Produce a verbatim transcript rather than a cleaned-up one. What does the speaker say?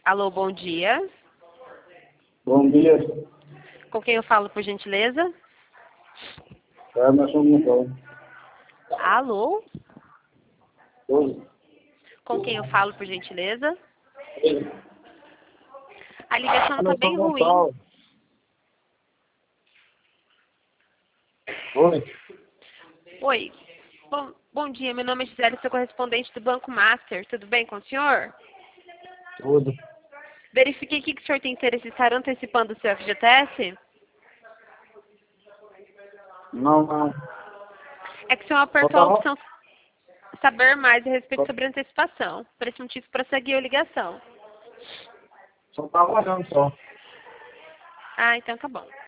Alô, bom dia. Bom dia. Com quem eu falo, por gentileza? Emerson Montão. Alô? Oi. Com quem eu falo, por gentileza? A ligação está Emerson bem ruim. Montão. Oi. Oi. Bom, bom dia, meu nome é Gisele, sou correspondente do Banco Master. Tudo bem com o senhor? Tudo. Verifiquei aqui que o senhor tem interesse em estar antecipando o seu F G T S. Não, não. É que o senhor apertou Só a tava, opção saber mais a respeito só, sobre a antecipação. Por esse motivo, prosseguiu a ligação. só tava olhando só. Ah, então tá bom.